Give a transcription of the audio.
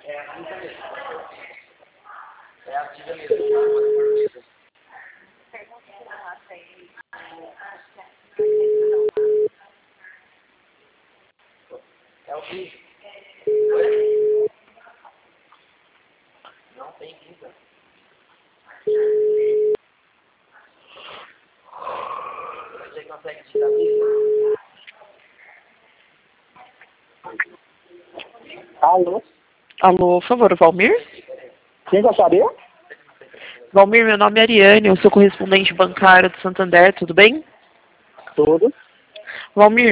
É a vida mesmo. É a vida mesmo, tá? É o vídeo. Não tem vida. Você consegue tirar vida? Alô? Alô, por favor, Valmir? Quem gostaria? Valmir, meu nome é Ariane, eu sou correspondente bancário do Santander, tudo bem? Tudo. Valmir,